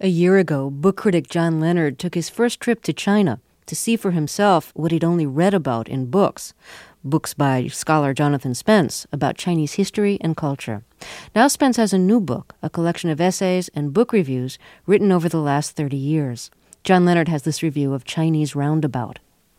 A year ago, book critic John Leonard took his first trip to China to see for himself what he'd only read about in books. Books by scholar Jonathan Spence about Chinese history and culture. Now Spence has a new book, a collection of essays and book reviews written over the last 30 years. John Leonard has this review of Chinese Roundabout.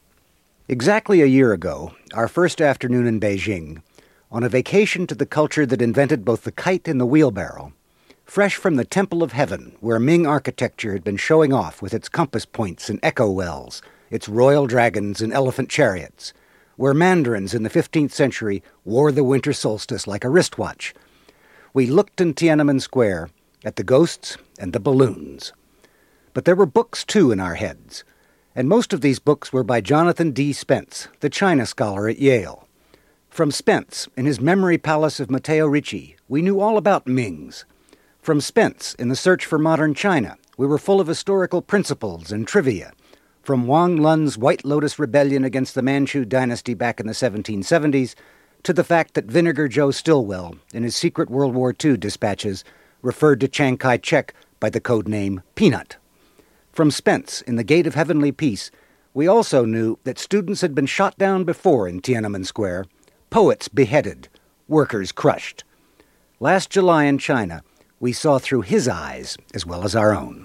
Exactly a year ago, our first afternoon in Beijing, on a vacation to the culture that invented both the kite and the wheelbarrow, fresh from the Temple of Heaven, where Ming architecture had been showing off with its compass points and echo wells, its royal dragons and elephant chariots, where mandarins in the 15th century wore the winter solstice like a wristwatch, we looked in Tiananmen Square at the ghosts and the balloons. But there were books, too, in our heads, and most of these books were by Jonathan D. Spence, the China scholar at Yale. From Spence, in his memory palace of Matteo Ricci, we knew all about Mings. From Spence, in the search for modern China, we were full of historical principles and trivia. From Wang Lun's White Lotus Rebellion against the Manchu dynasty back in the 1770s, to the fact that Vinegar Joe Stilwell, in his secret World War II dispatches, referred to Chiang Kai-shek by the code name Peanut. From Spence, in The Gate of Heavenly Peace, we also knew that students had been shot down before in Tiananmen Square, poets beheaded, workers crushed. Last July in China, we saw through his eyes as well as our own.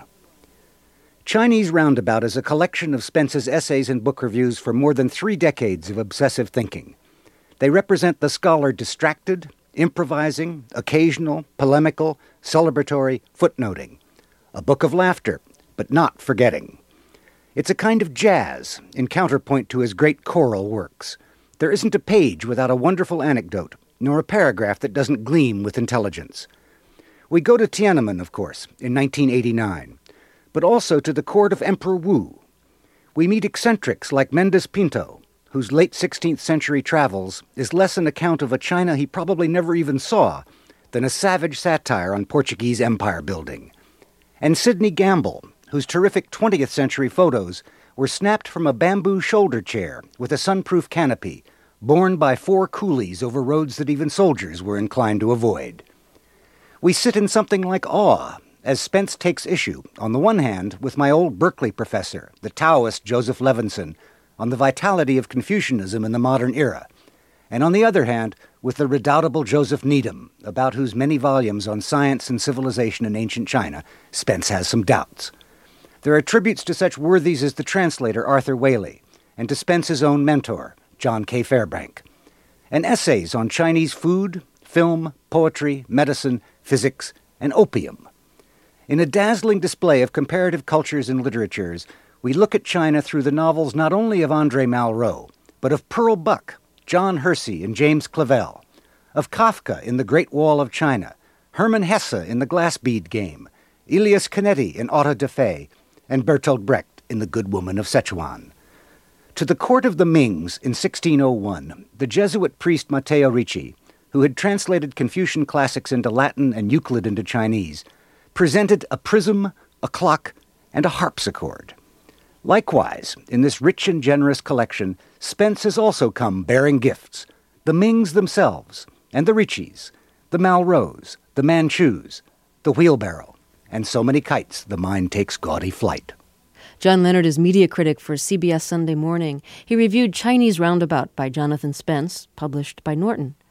Chinese Roundabout is a collection of Spence's essays and book reviews for more than 3 decades of obsessive thinking. They represent the scholar distracted, improvising, occasional, polemical, celebratory, footnoting. A book of laughter, but not forgetting. It's a kind of jazz, in counterpoint to his great choral works. There isn't a page without a wonderful anecdote, nor a paragraph that doesn't gleam with intelligence. We go to Tiananmen, of course, in 1989, but also to the court of Emperor Wu. We meet eccentrics like Mendes Pinto, whose late 16th century travels is less an account of a China he probably never even saw than a savage satire on Portuguese empire building. And Sidney Gamble, whose terrific 20th century photos were snapped from a bamboo shoulder chair with a sunproof canopy, borne by 4 coolies over roads that even soldiers were inclined to avoid. We sit in something like awe as Spence takes issue, on the one hand, with my old Berkeley professor, the Taoist Joseph Levinson, on the vitality of Confucianism in the modern era, and on the other hand, with the redoubtable Joseph Needham, about whose many volumes on science and civilization in ancient China, Spence has some doubts. There are tributes to such worthies as the translator Arthur Waley, and to Spence's own mentor, John K. Fairbank, and essays on Chinese food, film, poetry, medicine, physics, and opium. In a dazzling display of comparative cultures and literatures, we look at China through the novels not only of André Malraux, but of Pearl Buck, John Hersey, and James Clavell, of Kafka in The Great Wall of China, Hermann Hesse in The Glass Bead Game, Elias Canetti in Auto da Fe, and Bertolt Brecht in The Good Woman of Sichuan. To the court of the Mings in 1601, the Jesuit priest Matteo Ricci, who had translated Confucian classics into Latin and Euclid into Chinese, presented a prism, a clock, and a harpsichord. Likewise, in this rich and generous collection, Spence has also come bearing gifts, the Mings themselves, and the Riccis, the Malraux, the Manchus, the wheelbarrow, and so many kites the mind takes gaudy flight. John Leonard is media critic for CBS Sunday Morning. He reviewed Chinese Roundabout by Jonathan Spence, published by Norton.